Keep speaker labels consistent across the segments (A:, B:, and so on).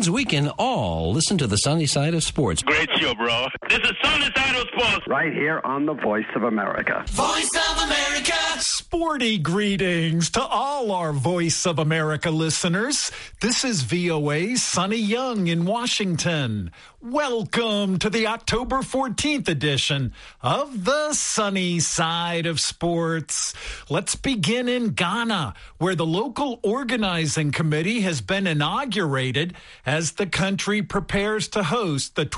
A: means we can all listen to the sunny side of sports.
B: Great show, bro. This is Sunny Side of Sports.
C: Right here on the Voice of America.
D: Voice of America.
E: Sporty greetings to all our Voice of America listeners. This is VOA's Sonny Young in Washington. Welcome to the October 14th edition of the Sunny Side of Sports. Let's begin in Ghana, where the local organizing committee has been inaugurated as the country prepares to host the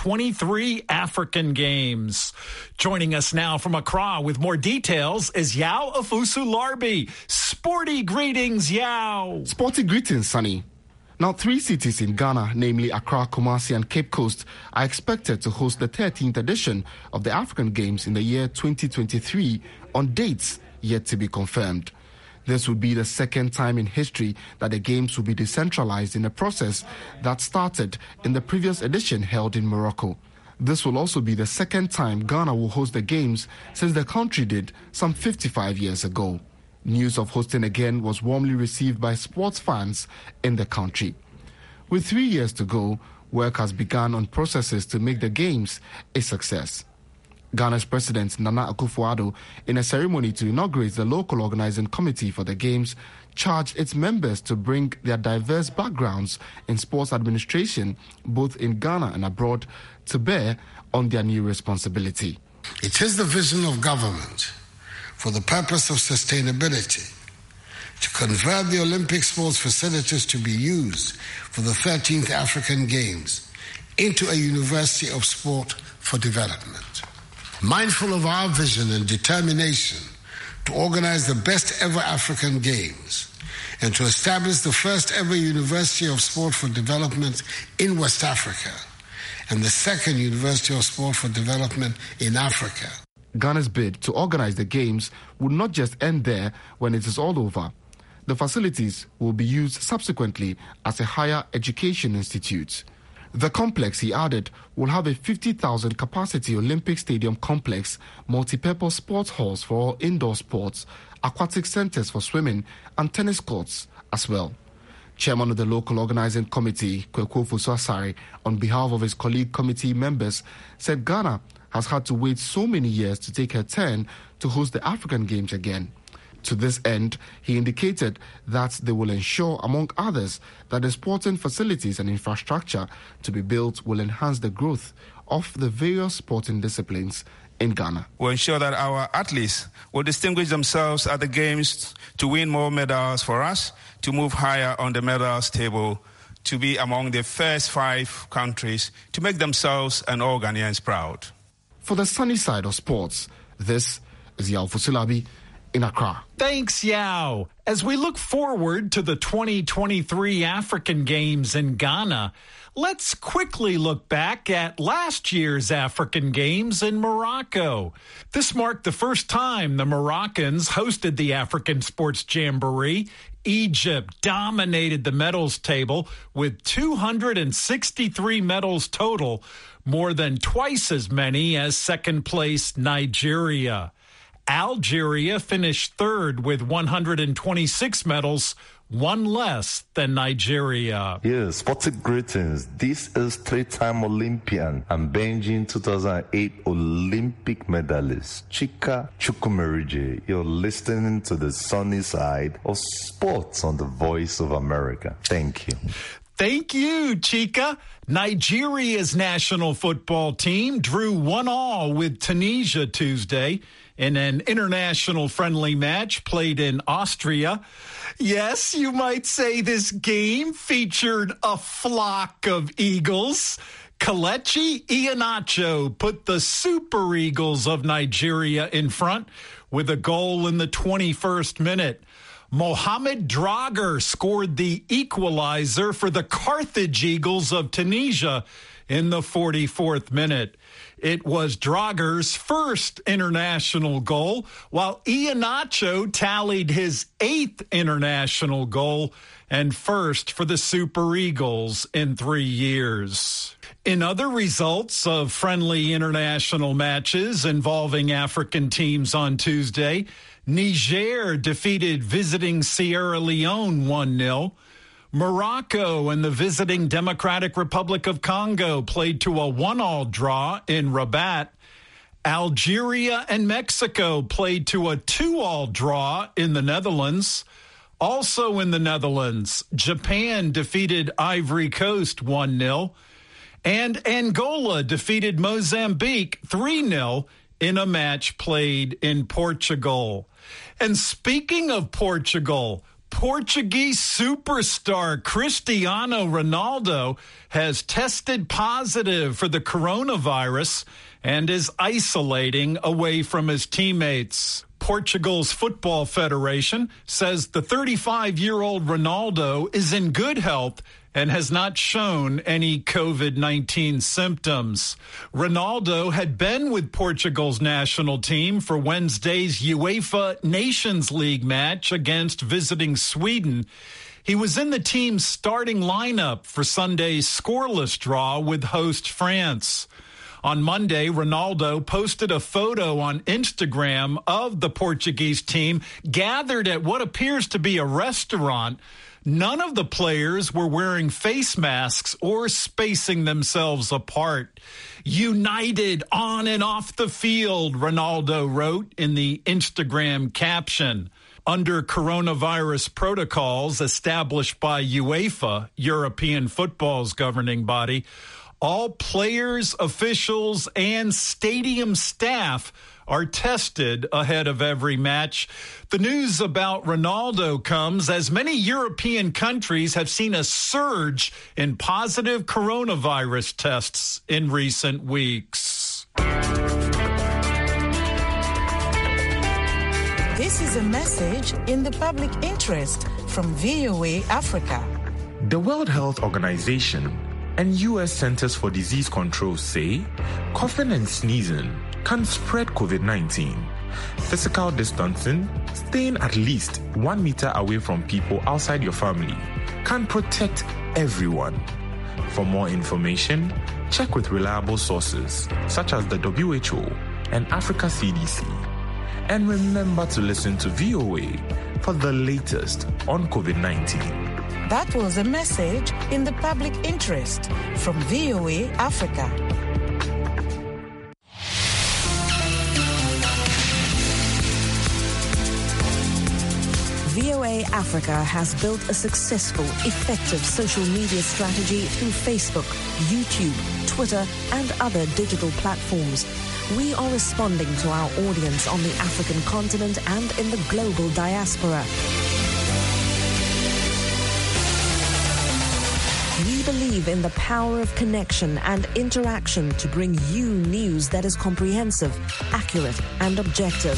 E: 2023 African Games. Joining us now from Accra with more details is Yao Afusu-Larbi. Sporty greetings, Yao.
F: Sporty greetings, Sonny. Now, 3 cities in Ghana, namely Accra, Kumasi, and Cape Coast, are expected to host the 13th edition of the African Games in the year 2023 on dates yet to be confirmed. This would be the second time in history that the Games will be decentralized in a process that started in the previous edition held in Morocco. This will also be the second time Ghana will host the Games since the country did some 55 years ago. News of hosting again was warmly received by sports fans in the country. With 3 years to go, work has begun on processes to make the Games a success. Ghana's President Nana Akufo-Addo, in a ceremony to inaugurate the local organizing committee for the Games, charged its members to bring their diverse backgrounds in sports administration, both in Ghana and abroad, to bear on their new responsibility.
G: It is the vision of government for the purpose of sustainability to convert the Olympic sports facilities to be used for the 13th African Games into a university of sport for development. Mindful of our vision and determination to organize the best ever African Games and to establish the first ever University of Sport for Development in West Africa and the second University of Sport for Development in Africa.
F: Ghana's bid to organize the Games would not just end there when it is all over. The facilities will be used subsequently as a higher education institute. The complex, he added, will have a 50,000 capacity Olympic Stadium complex, multi-purpose sports halls for all indoor sports, aquatic centers for swimming, and tennis courts as well. Chairman of the local organizing committee, Kweku Ofosu-Asare, on behalf of his colleague committee members, said Ghana has had to wait so many years to take her turn to host the African Games again. To this end, he indicated that they will ensure, among others, that the sporting facilities and infrastructure to be built will enhance the growth of the various sporting disciplines in Ghana.
H: We'll ensure that our athletes will distinguish themselves at the Games to win more medals for us, to move higher on the medals table, to be among the first 5 countries to make themselves and all Ghanaians proud.
F: For the sunny side of sports, this is Yao Afusu-Larbi in Accra.
E: Thanks, Yao. As we look forward to the 2023 African Games in Ghana, let's quickly look back at last year's African Games in Morocco. This marked the first time the Moroccans hosted the African Sports Jamboree. Egypt dominated the medals table with 263 medals total, more than twice as many as second place Nigeria. Algeria finished third with 126 medals, one less than Nigeria.
I: Yes, sporting greetings. This is 3-time Olympian and Beijing 2008 Olympic medalist Chika Chukwumerije. You're listening to the sunny side of sports on the Voice of America. Thank you.
E: Thank you, Chika. Nigeria's national football team drew 1-1 with Tunisia Tuesday in an international friendly match played in Austria. Yes, you might say this game featured a flock of Eagles. Kelechi Iheanacho put the Super Eagles of Nigeria in front with a goal in the 21st minute. Mohamed Dragar scored the equalizer for the Carthage Eagles of Tunisia in the 44th minute. It was Dragar's first international goal, while Iheanacho tallied his 8th international goal and first for the Super Eagles in 3 years. In other results of friendly international matches involving African teams on Tuesday, Niger defeated visiting Sierra Leone 1-0. Morocco and the visiting Democratic Republic of Congo played to a 1-1 draw in Rabat. Algeria and Mexico played to a 2-2 draw in the Netherlands. Also in the Netherlands, Japan defeated Ivory Coast 1-0. And Angola defeated Mozambique 3-0 in a match played in Portugal. And speaking of Portugal, Portuguese superstar Cristiano Ronaldo has tested positive for the coronavirus and is isolating away from his teammates. Portugal's Football Federation says the 35-year-old Ronaldo is in good health and has not shown any COVID-19 symptoms. Ronaldo had been with Portugal's national team for Wednesday's UEFA Nations League match against visiting Sweden. He was in the team's starting lineup for Sunday's scoreless draw with host France. On Monday, Ronaldo posted a photo on Instagram of the Portuguese team gathered at what appears to be a restaurant. None of the players were wearing face masks or spacing themselves apart. United on and off the field, Ronaldo wrote in the Instagram caption. Under coronavirus protocols established by UEFA, European football's governing body, all players, officials, and stadium staff are tested ahead of every match. The news about Ronaldo comes as many European countries have seen a surge in positive coronavirus tests in recent weeks.
D: This is a message in the public interest from VOA Africa.
J: The World Health Organization and U.S. Centers for Disease Control say coughing and sneezing can spread COVID-19. Physical distancing, staying at least 1 meter away from people outside your family, can protect everyone. For more information, check with reliable sources such as the WHO and Africa CDC. And remember to listen to VOA for the latest on COVID-19.
D: That was a message in the public interest from VOA Africa.
K: VOA Africa has built a successful, effective social media strategy through Facebook, YouTube, Twitter, and other digital platforms. We are responding to our audience on the African continent and in the global diaspora. We believe in the power of connection and interaction to bring you news that is comprehensive, accurate, and objective.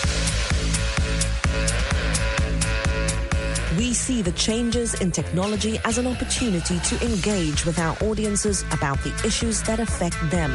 K: We see the changes in technology as an opportunity to engage with our audiences about the issues that affect them.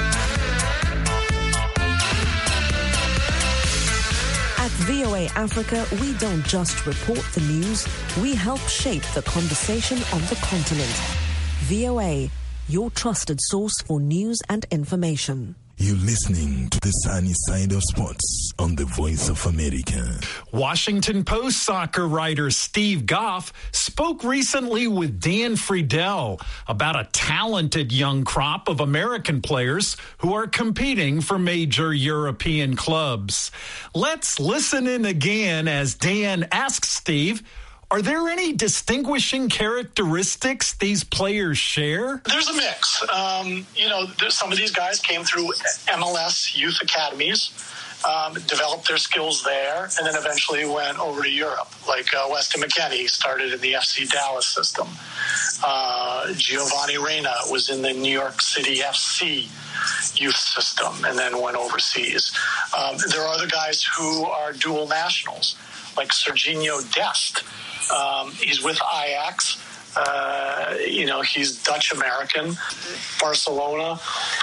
K: At VOA Africa, we don't just report the news, we help shape the conversation on the continent. VOA, your trusted source for news and information.
L: You're listening to the sunny side of sports on the Voice of America.
E: Washington Post soccer writer Steve Goff spoke recently with Dan Friedel about a talented young crop of American players who are competing for major European clubs. Let's listen in again as Dan asks Steve, are there any distinguishing characteristics these players share?
M: There's a mix. Some of these guys came through MLS youth academies, developed their skills there, and then eventually went over to Europe. Like Weston McKennie started in the FC Dallas system. Giovanni Reyna was in the New York City FC youth system and then went overseas. There are other guys who are dual nationals, like Serginho Dest. He's with Ajax. He's Dutch-American. Barcelona.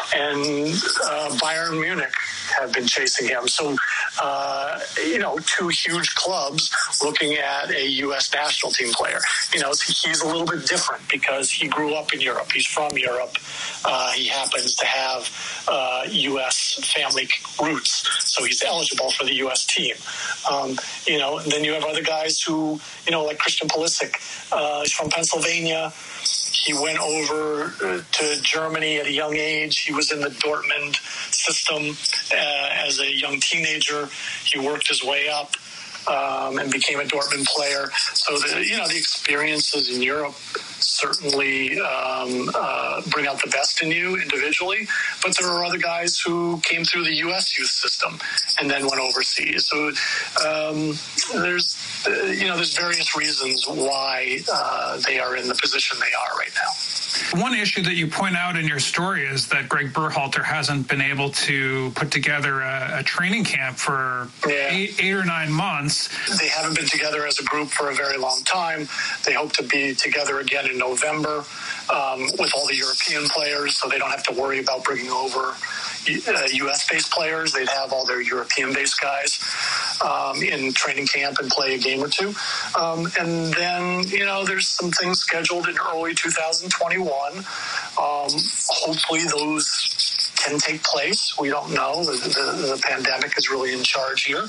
M: and Bayern Munich have been chasing him. So, two huge clubs looking at a U.S. national team player. He's a little bit different because he grew up in Europe. He's from Europe. He happens to have U.S. family roots, so he's eligible for the U.S. team. Then you have other guys who, like Christian Pulisic. He's from Pennsylvania. He went over to Germany at a young age. He was in the Dortmund system as a young teenager. He worked his way up and became a Dortmund player. So the experiences in Europe certainly bring out the best in you individually. But there are other guys who came through the U.S. youth system and then went overseas. So there's various reasons why they are in the position they are right now.
N: One issue that you point out in your story is that Greg Berhalter hasn't been able to put together a training camp for 8 or 9 months.
M: They haven't been together as a group for a very long time. They hope to be together again in November with all the European players, so they don't have to worry about bringing over U.S.-based players. They'd have all their European-based guys in training camp and play a game or two. And then, there's some things scheduled in early 2021. Hopefully those can take place. We don't know. The pandemic is really in charge here.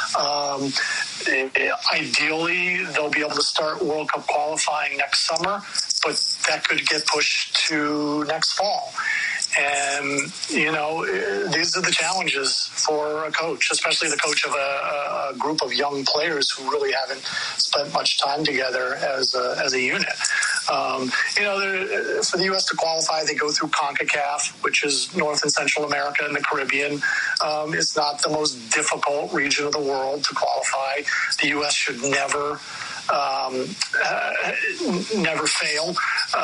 M: Ideally, they'll be able to start World Cup qualifying next summer, but that could get pushed to next fall. And, these are the challenges for a coach, especially the coach of a group of young players who really haven't spent much time together as a unit. For the U.S. to qualify, they go through CONCACAF, which is North and Central America and the Caribbean. It's not the most difficult region of the world to qualify. The U.S. should never fail.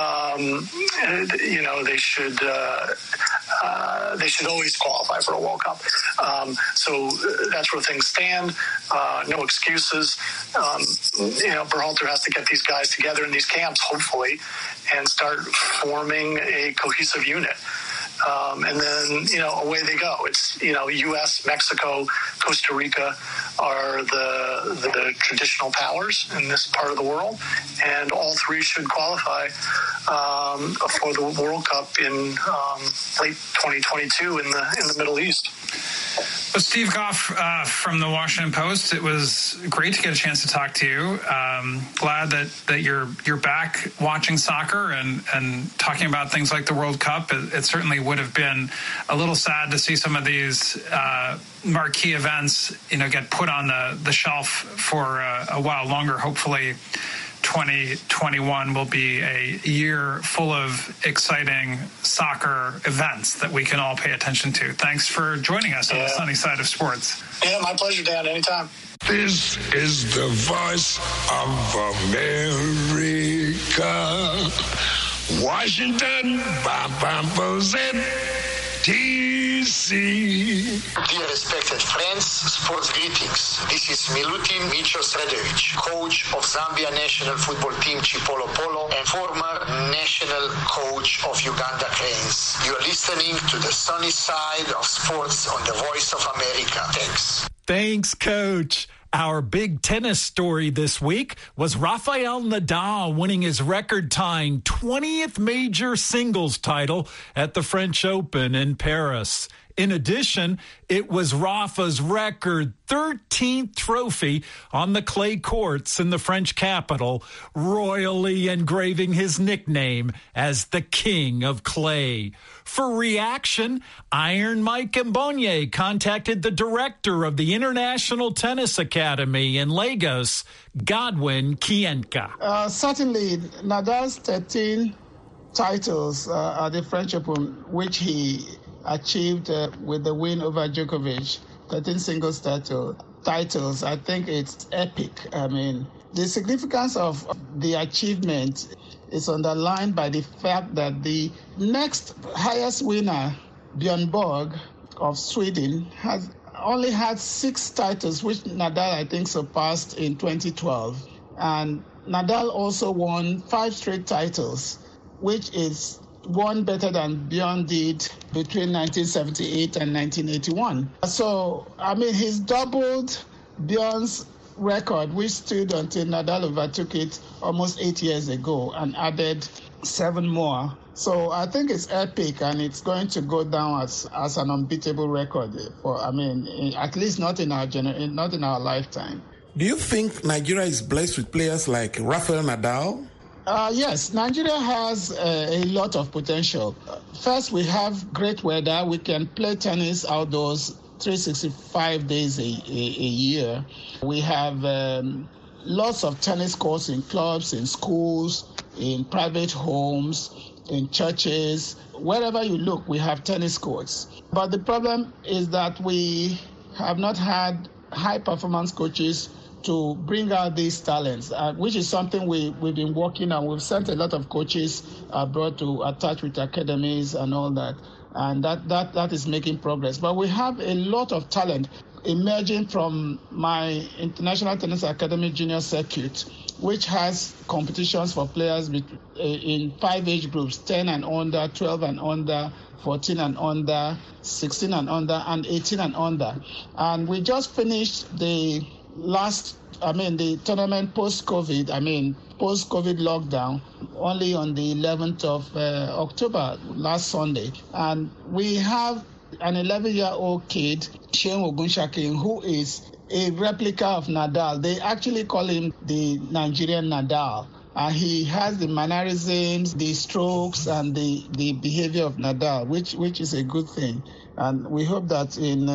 M: They should always qualify for a World Cup. So that's where things stand. No excuses. Berhalter has to get these guys together in these camps, hopefully, and start forming a cohesive unit. And then, away they go. It's, U.S., Mexico, Costa Rica are the traditional powers in this part of the world, and all three should qualify for the World Cup in late 2022 in the Middle East.
N: Well, Steve Goff from the Washington Post, it was great to get a chance to talk to you. Glad that you're back watching soccer and talking about things like the World Cup. It certainly would have been a little sad to see some of these marquee events, get put on the shelf for a while longer. Hopefully 2021 will be a year full of exciting soccer events that we can all pay attention to. Thanks for joining us on the sunny side of sports.
M: Yeah, my pleasure, Dan. Anytime.
O: This is the voice of America. Washington, D.C.
P: Dear respected friends, sports greetings. This is Milutin Micho Sredovic, coach of Zambia national football team Chipolo Polo and former national coach of Uganda Cranes. You are listening to the sunny side of sports on the Voice of America. Thanks.
E: Thanks, Coach. Our big tennis story this week was Rafael Nadal winning his record-tying 20th major singles title at the French Open in Paris. In addition, it was Rafa's record 13th trophy on the clay courts in the French capital, royally engraving his nickname as the King of Clay. For reaction, Iron Mike Mbonye contacted the director of the International Tennis Academy in Lagos, Godwin Kienka.
Q: Certainly, Nadal's 13 titles at the French Open, which he achieved with the win over Djokovic, 13 singles titles, I think it's epic. I mean, the significance of the achievement is underlined by the fact that the next highest winner, Björn Borg of Sweden, has only had 6 titles, which Nadal, I think, surpassed in 2012. And Nadal also won 5 straight titles, which is won better than Bjorn did between 1978 and 1981. So, I mean, he's doubled Bjorn's record, which stood until Nadal overtook it almost 8 years ago and added 7 more. So I think it's epic, and it's going to go down as an unbeatable record. At least not in our lifetime.
R: Do you think Nigeria is blessed with players like Rafael Nadal?
Q: Yes, Nigeria has a lot of potential. First, we have great weather. We can play tennis outdoors 365 days a year. We have lots of tennis courts in clubs, in schools, in private homes, in churches. Wherever you look, we have tennis courts. But the problem is that we have not had high-performance coaches to bring out these talents, which is something we've been working on. We've sent a lot of coaches abroad to attach with academies and all that, and that is making progress. But we have a lot of talent emerging from my International Tennis Academy Junior Circuit, which has competitions for players in 5 age groups, 10 and under, 12 and under, 14 and under, 16 and under, and 18 and under. And we just finished the tournament post-COVID lockdown, only on the 11th of October, last Sunday. And we have an 11-year-old kid, Seun Ogunsakin, who is a replica of Nadal. They actually call him the Nigerian Nadal. He has the mannerisms, the strokes, and the behavior of Nadal, which is a good thing. And we hope that in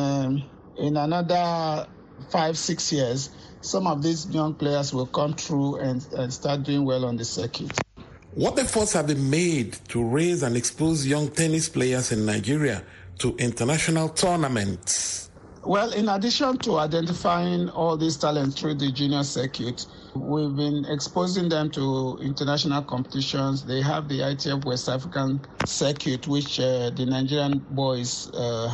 Q: another 5-6 years, some of these young players will come through and start doing well on the circuit.
R: What efforts have been made to raise and expose young tennis players in Nigeria to international tournaments?
Q: Well, in addition to identifying all these talents through the junior circuit, we've been exposing them to international competitions. They have the ITF West African circuit, which the Nigerian boys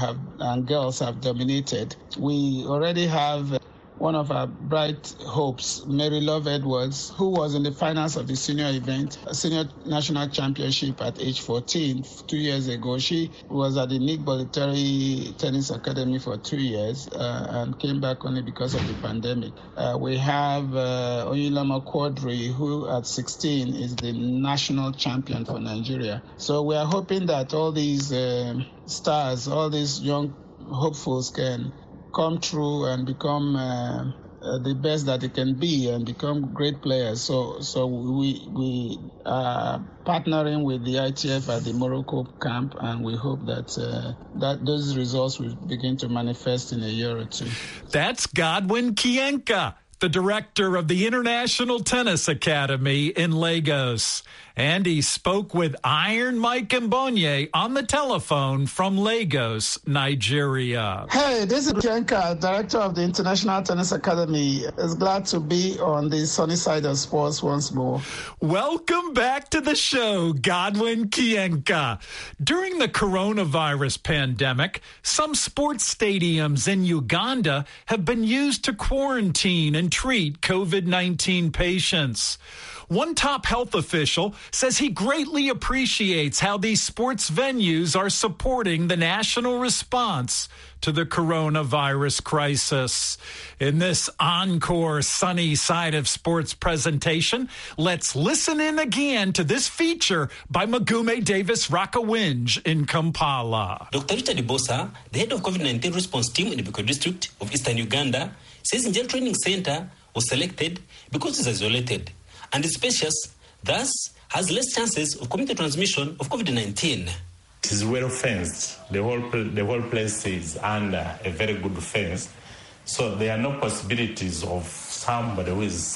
Q: and girls have dominated. We already have one of our bright hopes, Mary Love Edwards, who was in the finals of the senior event, senior national championship at age 14 2 years ago. She was at the Nick Bollettieri Tennis Academy for 2 years and came back only because of the pandemic. We have Oyinlama Quadri, who at 16 is the national champion for Nigeria. So we are hoping that all these stars, all these young hopefuls can come through and become the best that they can be and become great players. So we are partnering with the ITF at the Morocco camp, and we hope that those results will begin to manifest in a year or two.
E: That's Godwin Kienka, the director of the International Tennis Academy in Lagos. And he spoke with Iron Mike Mbonye on the telephone from Lagos, Nigeria.
Q: Hey, this is Kienka, director of the International Tennis Academy. It's glad to be on the sunny side of sports once more.
E: Welcome back to the show, Godwin Kienka. During the coronavirus pandemic, some sports stadiums in Uganda have been used to quarantine and treat COVID-19 patients. One top health official says he greatly appreciates how these sports venues are supporting the national response to the coronavirus crisis. In this encore Sunny Side of Sports presentation, let's listen in again to this feature by Magume Davis Rakawinj in Kampala.
S: Dr. Richard Bosa, the head of COVID-19 response team in the Biko district of Eastern Uganda, says Njel Training Center was selected because it's isolated and is spacious, thus has less chances of community transmission of COVID-19.
T: It is well fenced. The whole place is under a very good fence, so there are no possibilities of somebody who is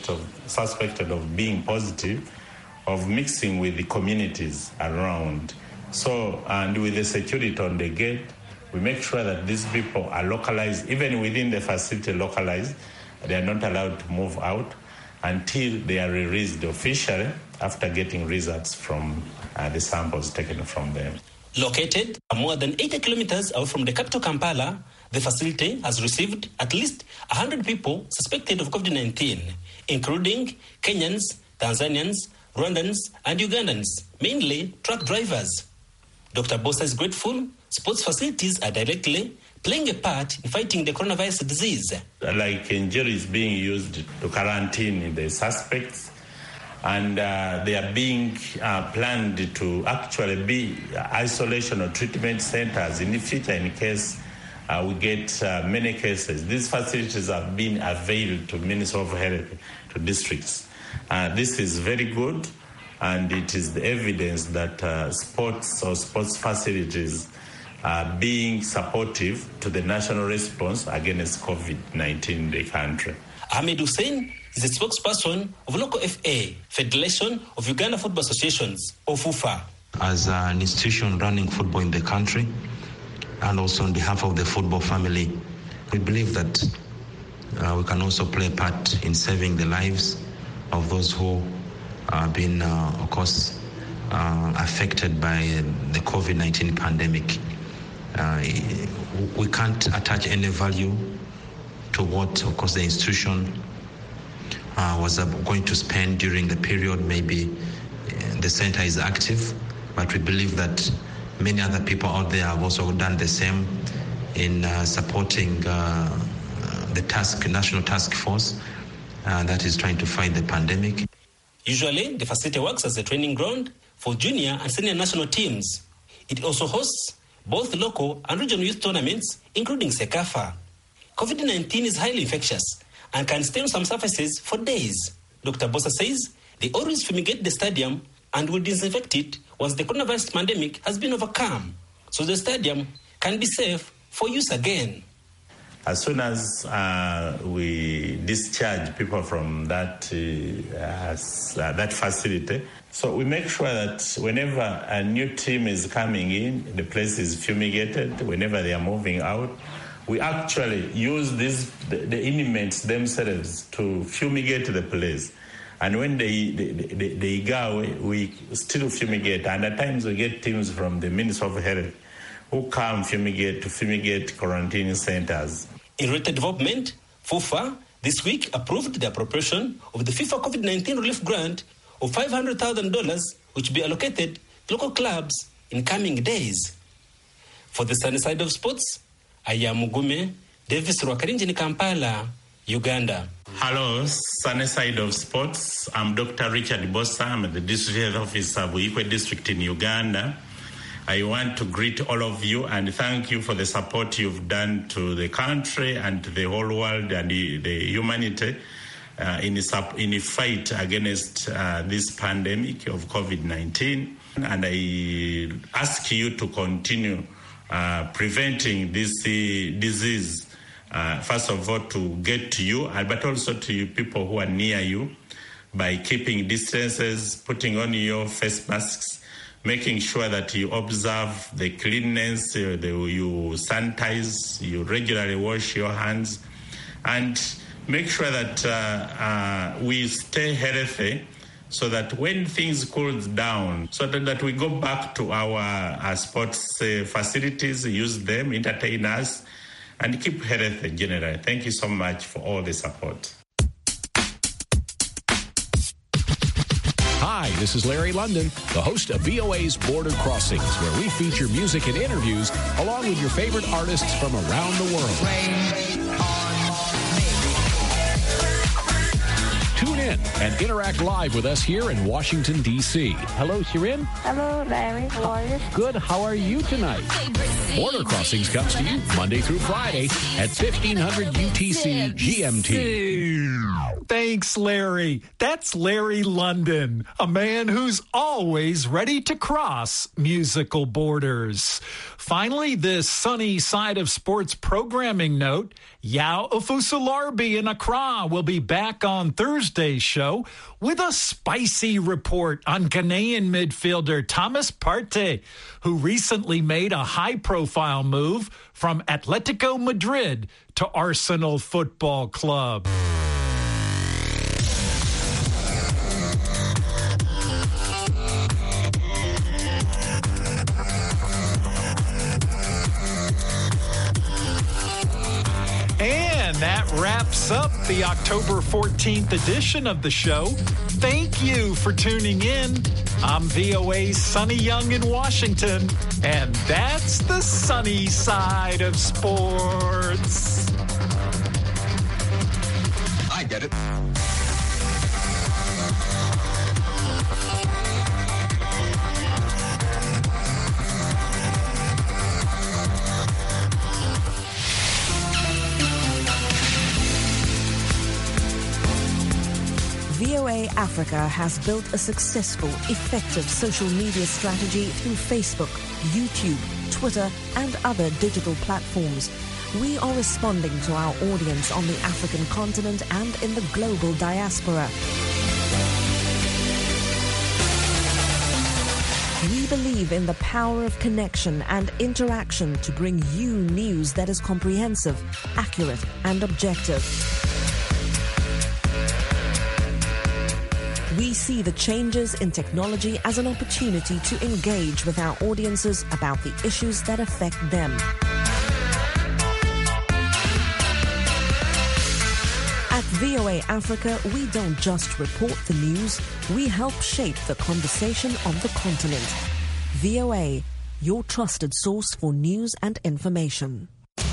T: suspected of being positive of mixing with the communities around. So, and with the security on the gate, we make sure that these people are localized, even within the facility localized. They are not allowed to move out until they are released officially after getting results from the samples taken from them.
S: Located more than 80 kilometers away from the capital Kampala, the facility has received at least 100 people suspected of COVID-19, including Kenyans, Tanzanians, Rwandans and Ugandans, mainly truck drivers. Dr. Bosa is grateful sports facilities are directly playing a part in fighting the coronavirus disease.
T: Like injuries being used to quarantine the suspects, and they are being planned to actually be isolation or treatment centers in the future in case we get many cases. These facilities have been availed to Ministry of Health, to districts. This is very good, and it is the evidence that sports facilities are being supportive to the national response against COVID-19 in the country.
S: Ahmed Hussein is a spokesperson of Local FA, Federation of Uganda Football Associations, or FUFA.
U: As an institution running football in the country, and also on behalf of the football family, we believe that we can also play a part in saving the lives of those who have been, of course, affected by the COVID-19 pandemic. We can't attach any value to what, of course, the institution was going to spend during the period. Maybe the center is active, but we believe that many other people out there have also done the same in supporting the national task force that is trying to fight the pandemic.
S: Usually, the facility works as a training ground for junior and senior national teams. It also hosts both local and regional youth tournaments, including CECAFA. COVID-19 is highly infectious and can stay on some surfaces for days. Dr. Bosa says they always fumigate the stadium and will disinfect it once the coronavirus pandemic has been overcome, so the stadium can be safe for use again.
T: As soon as we discharge people from that facility, so we make sure that whenever a new team is coming in, the place is fumigated. Whenever they are moving out, we actually use the inmates themselves to fumigate the place. And when they go away, we still fumigate. And at times we get teams from the Ministry of Health who come to fumigate quarantine centers.
S: In related development, FUFA this week approved the appropriation of the FIFA COVID-19 relief grant of $500,000, which will be allocated to local clubs in coming days. For the sunny side of sports, I am Mugume Davis Rwakarinji in Kampala, Uganda.
T: Hello, sunny side of sports. I'm Dr. Richard Bosa. I'm the district health officer of Buikwe district in Uganda. I want to greet all of you and thank you for the support you've done to the country and to the whole world and the humanity in a fight against this pandemic of COVID-19. And I ask you to continue preventing this disease, first of all, to get to you, but also to you people who are near you by keeping distances, putting on your face masks, making sure that you observe the cleanliness, you sanitize, you regularly wash your hands, and make sure that we stay healthy so that when things cool down, so that we go back to our sports facilities, use them, entertain us, and keep healthy generally. Thank you so much for all the support.
V: Hi, this is Larry London, the host of VOA's Border Crossings, where we feature music and interviews along with your favorite artists from around the world. Tune in and interact live with us here in Washington, D.C. Hello, Shirin.
W: Hello, Larry. How are you?
V: Good. How are you tonight? Border Crossings comes to you Monday through Friday at 1500 UTC GMT.
E: Thanks, Larry. That's Larry London, a man who's always ready to cross musical borders. Finally, this sunny side of sports programming note, Yao Ofusolarbi in Accra will be back on Thursday's show with a spicy report on Ghanaian midfielder Thomas Partey, who recently made a high-profile move from Atletico Madrid to Arsenal Football Club. And that wraps up the October 14th edition of the show. thank you for tuning in. I'm VOA's Sonny Young in Washington, and that's the sunny side of sports.
A: I get it.
K: VOA Africa has built a successful, effective social media strategy through Facebook, YouTube, Twitter, and other digital platforms. We are responding to our audience on the African continent and in the global diaspora. We believe in the power of connection and interaction to bring you news that is comprehensive, accurate, and objective. We see the changes in technology as an opportunity to engage with our audiences about the issues that affect them. At VOA Africa, we don't just report the news, we help shape the conversation on the continent. VOA, your trusted source for news and information.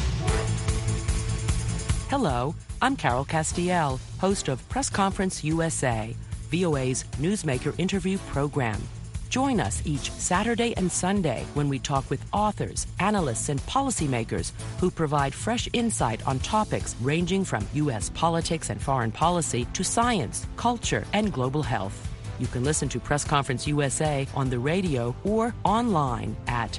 B: Hello, I'm Carol Castiel, host of Press Conference USA, VOA's newsmaker interview program. Join us each Saturday and Sunday when we talk with authors, analysts, and policymakers who provide fresh insight on topics ranging from U.S. politics and foreign policy to science, culture, and global health. You can listen to Press Conference USA on the radio or online at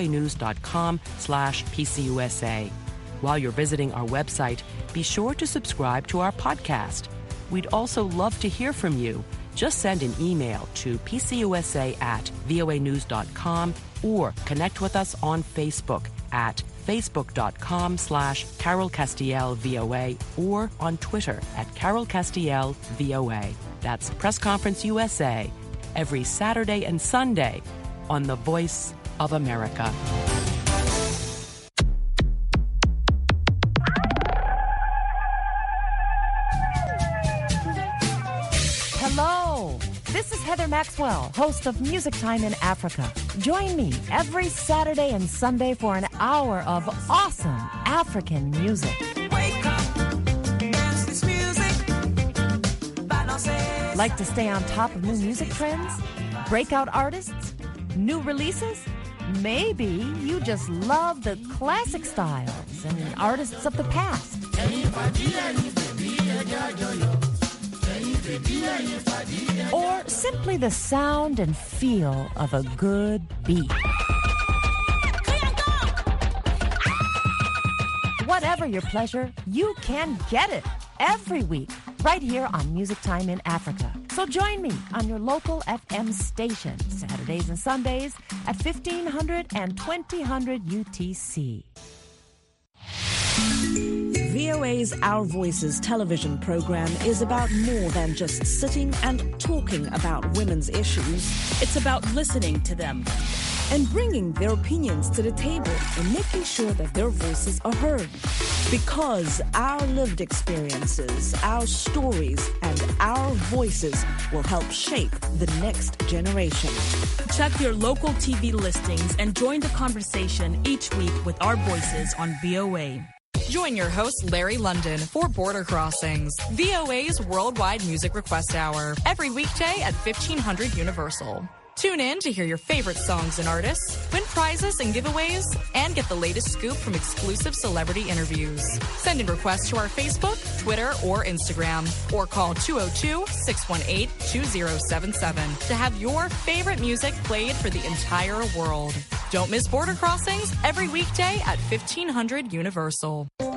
B: voanews.com/PCUSA. While you're visiting our website, be sure to subscribe to our podcast. We'd also love to hear from you. Just send an email to pcusa@voanews.com or connect with us on Facebook at facebook.com/CarolCastielVOA or on Twitter at CarolCastielVOA. That's Press Conference USA every Saturday and Sunday on the Voice of America.
C: Hello, this is Heather Maxwell, host of Music Time in Africa. Join me every Saturday and Sunday for an hour of awesome African music.
X: Wake up, dance this music, balance.
C: Like to stay on top of new music trends? Breakout artists? New releases? Maybe you just love the classic styles and artists of the past. Or simply the sound and feel of a good beat. Whatever your pleasure, you can get it every week right here on Music Time in Africa. So join me on your local FM station Saturdays and Sundays at 1500 and 2000 UTC.
K: VOA's Our Voices television program is about more than just sitting and talking about women's issues.
Y: It's about listening to them
K: and bringing their opinions to the table and making sure that their voices are heard. Because our lived experiences, our stories, and our voices will help shape the next generation.
Y: Check your local TV listings and join the conversation each week with our voices on VOA.
Z: Join your host, Larry London, for Border Crossings, VOA's worldwide music request hour, every weekday at 1500 Universal. Tune in to hear your favorite songs and artists, win prizes and giveaways, and get the latest scoop from exclusive celebrity interviews. Send in requests to our Facebook, Twitter, or Instagram, or call 202-618-2077 to have your favorite music played for the entire world. Don't miss Border Crossings every weekday at 1500 Universal.